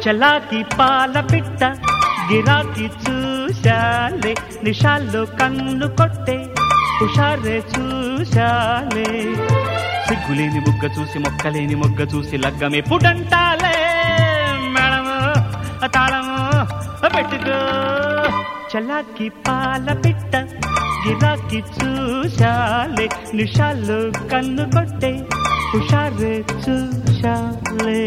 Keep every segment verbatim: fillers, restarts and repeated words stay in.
చలాకి పాల పిట్ట గిరాకి చూశాలే నిషాల్లో కన్ను కొట్టే హుషారే చూశాలే సిగ్గులేని బుగ్గ చూసి మొక్కలేని మొగ్గ చూసి లగ్గమే పుటంటాలే మేడము తాళము పెట్టుకో చలాకి పాల పిట్ట గిరాకి చూశాలే నిషాల్లో కన్ను కొట్టే హుషారే చూశాలే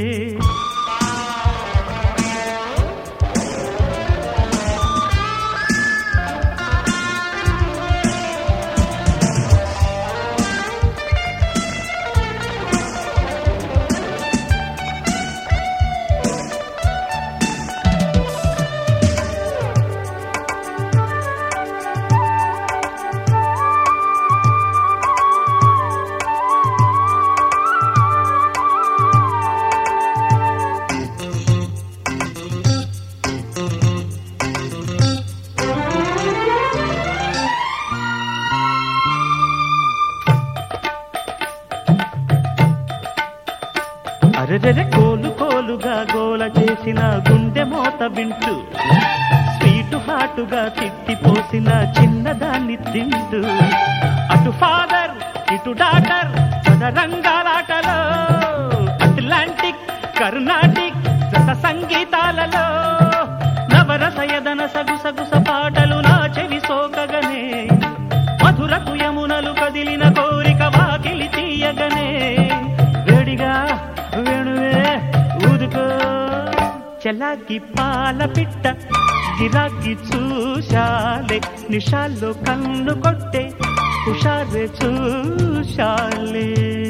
అరెరెరె కోలు కోలుగా గోల చేసిన గుండె మోత వింటూ స్వీటు హాటుగా తిట్టిపోసిన చిన్నదాన్ని తింటూ అటు ఫాదర్ ఇటు డాటర్ చదరంగాలాటలో అట్లాంటిక్ కర్ణాటిక్ రస సంగీతాలలో నవరసయదన సగుసగుస పాటలు నా చెవి సోకగనే మధురకు యమునలు కదిలిన కోరిక వాకిలి తీయగనే వేడిగా వేణువే ఊదుకో చలాకి పాల పిట్ట గిరాకి చూశాలే నిషాల్లో కన్ను కొట్టే హుషారే చూశాలే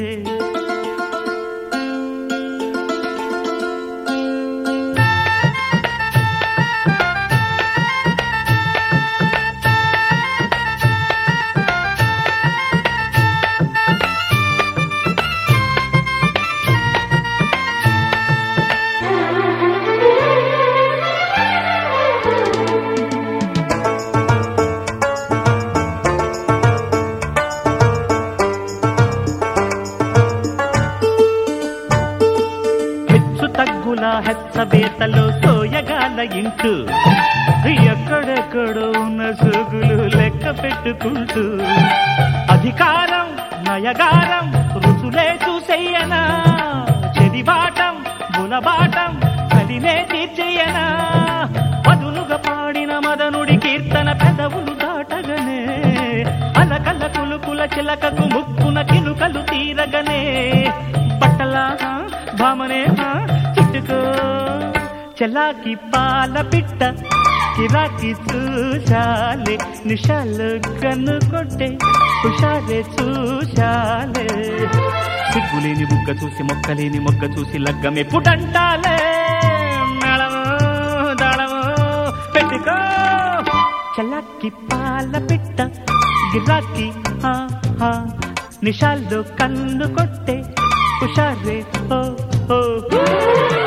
తగ్గుల హెచ్చబేతలో సోయగాల ఇంటూ ఎక్కడెక్కడో ఉన్న సోగులు లెక్క పెట్టుకుంటూ అధికారం నయగారం రుసులే చూసెయ్యనా చెదిబాటం గులబాటం కలినే తీర్చెయ్యనా పదులుగా పాడిన మదనుడి కీర్తన పెదవులు దాటగనే అలకల కులుకుల చిలకకు ముక్కున కినుకలు తీరగనే పట్టలా భామనే చుట్టుకో చలాకి పాల పిట్ట గిరాకి చూశాలే నిషాలు కన్ను కొట్టే హుషారే చూశాలే సిగ్గులేని బుగ్గ చూసి మొక్కలేని మొగ్గ చూసి లగ్గమే పుటంటాలే మేళము దాళము పెట్టుకో చలాకి పాల పిట్ట గిరాకి నిషాల్లో కన్ను కొట్టే హుషారే ఓ ఓ